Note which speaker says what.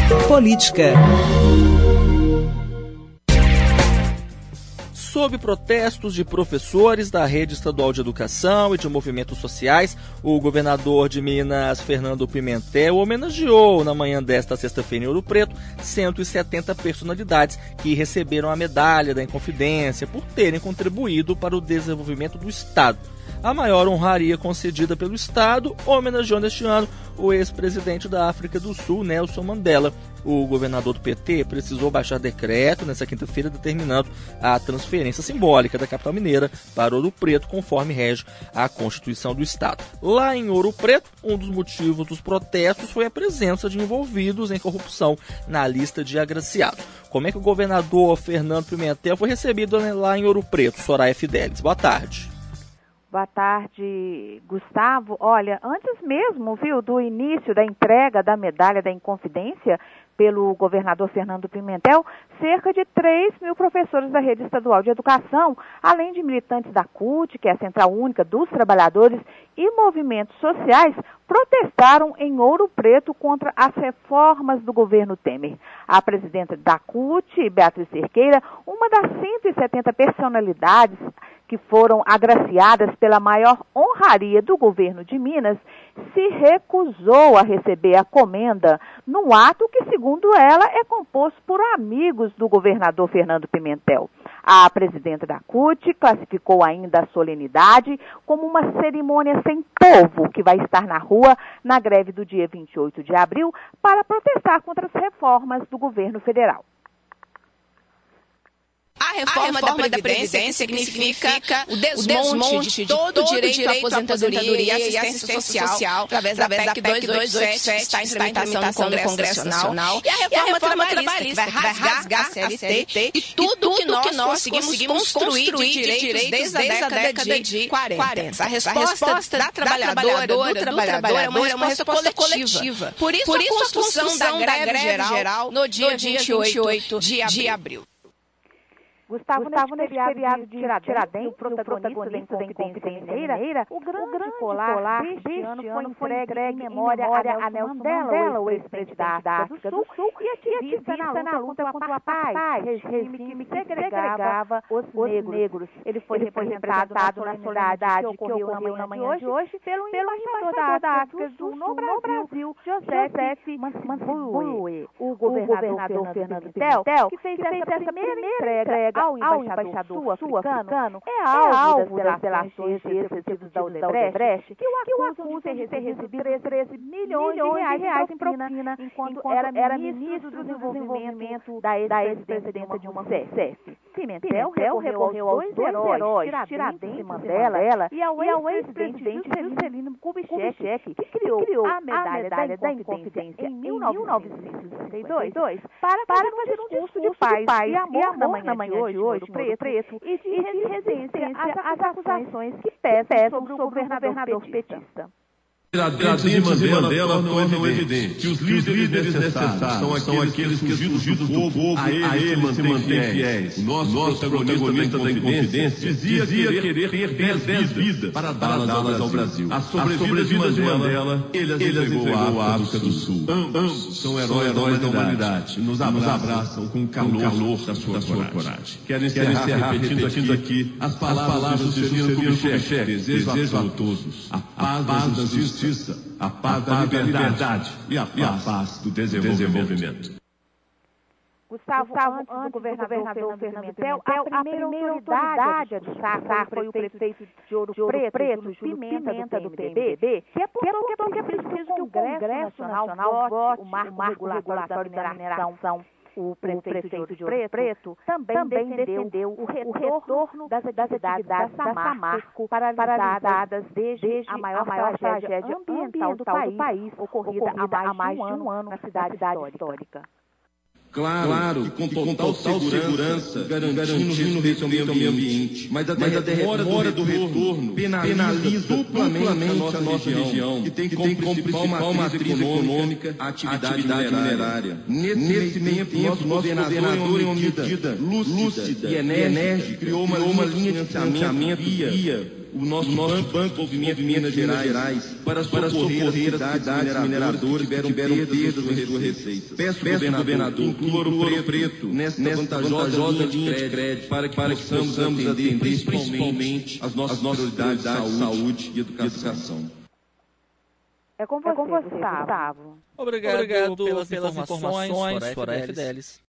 Speaker 1: Política.
Speaker 2: Sob protestos de professores da Rede Estadual de Educação e de movimentos sociais, o governador de Minas, Fernando Pimentel, homenageou na manhã desta sexta-feira em Ouro Preto 170 personalidades que receberam a medalha da Inconfidência por terem contribuído para o desenvolvimento do Estado. A maior honraria concedida pelo Estado homenageou neste ano o ex-presidente da África do Sul, Nelson Mandela. O governador do PT precisou baixar decreto nesta quinta-feira determinando a transferência simbólica da capital mineira para Ouro Preto, conforme rege a Constituição do Estado. Lá em Ouro Preto, um dos motivos dos protestos foi a presença de envolvidos em corrupção na lista de agraciados. Como é que o governador Fernando Pimentel foi recebido lá em Ouro Preto? Soraya Fidelis, boa tarde.
Speaker 3: Boa tarde, Gustavo. Olha, antes mesmo, do início da entrega da medalha da Inconfidência pelo governador Fernando Pimentel, cerca de 3 mil professores da Rede Estadual de Educação, além de militantes da CUT, que é a Central Única dos Trabalhadores, e movimentos sociais, protestaram em Ouro Preto contra as reformas do governo Temer. A presidenta da CUT, Beatriz Cerqueira, uma das 170 personalidades que foram agraciadas pela maior honraria do governo de Minas, se recusou a receber a comenda num ato que, segundo ela, é composto por amigos do governador Fernando Pimentel. A presidenta da CUT classificou ainda a solenidade como uma cerimônia sem povo que vai estar na rua na greve do dia 28 de abril para protestar contra as reformas do governo federal.
Speaker 4: A reforma da Previdência significa o desmonte de todo o direito à aposentadoria e assistência social através da PEC 227 que está em tramitação no Congresso Nacional. E a reforma trabalhista que vai rasgar a CLT e tudo que nós conseguimos construir de direitos desde a década de 40. A resposta da trabalhadora, do trabalhador, é uma resposta coletiva. Por isso a construção da greve geral no dia 28 de abril.
Speaker 3: Gustavo, nesse feriado de Tiradentes, o protagonista da Inconfidência Mineira, o grande colar deste ano foi entregue em memória a Nelson Mandela, o ex-presidente da África do Sul e ativista na luta contra o apartheid, regime que segregava os negros. Ele foi representado na solenidade que ocorreu na manhã de hoje pelo embaixador da África do Sul no Brasil, Joseph Mansoué, o governador Fernando Pimentel, que fez essa primeira entrega ao embaixador sul-africano é alvo das delações de executivos da Odebrecht, que o acusam de ter recebido 13 milhões de reais em propina enquanto era ministro do desenvolvimento da ex-presidenta Dilma Rousseff. Pimentel recorreu aos dois heróis, Tiradentes e Mandela, e ao ex-presidente Juscelino Kubitschek, que criou a medalha da Inconfidência em 1962 para fazer um discurso de paz e amor na manhã de hoje, Preto, e de resistência às acusações que pesam sobre o governador petista.
Speaker 5: Tiradentes e Mandela tornam evidente que os líderes necessários são aqueles fugidos do fogo, a ele se mantêm fiéis. O nosso protagonista da Inconfidência dizia querer ter 10 vidas para dá-las ao Brasil. A sobrevida de Mandela, ele as entregou à África do Sul. Ambos são heróis da humanidade. Nos abraçam com o calor da sua coragem. Quero encerrar repetindo aqui as palavras do Juscelino Kubitschek. Desejo a todos a paz da justiça, a paz da liberdade e a paz do desenvolvimento.
Speaker 3: Gustavo, antes do governador Fernando Pimentel, a primeira autoridade a destacar foi o prefeito de Ouro Preto, Júlio Pimenta, do PMDB, que apontou que é preciso que o Congresso Nacional vote o marco regulatório da mineração. O prefeito de Ouro Preto também defendeu o retorno das atividades da Samarco paralisadas desde a maior tragédia ambiental do país, ocorrida há mais de um ano na cidade histórica.
Speaker 5: Claro que com total segurança, garantindo o respeito ao meio ambiente. Mas a demora do retorno penaliza duplamente a nossa região, que tem como principal matriz econômica a atividade minerária. Nesse tempo, nosso governador, em uma medida lúcida e enérgica, criou uma linha de financiamento via o nosso Banco de Movimento Minas Gerais para socorrer as cidades mineradoras que tiveram perdas em suas receitas. Peço ao governador, inclua Ouro Preto nessa vantajosa linha de crédito para que possamos atender principalmente as nossas prioridades de saúde e educação.
Speaker 3: É com você, Gustavo.
Speaker 2: Obrigado pelas informações, Soraya Fidelis.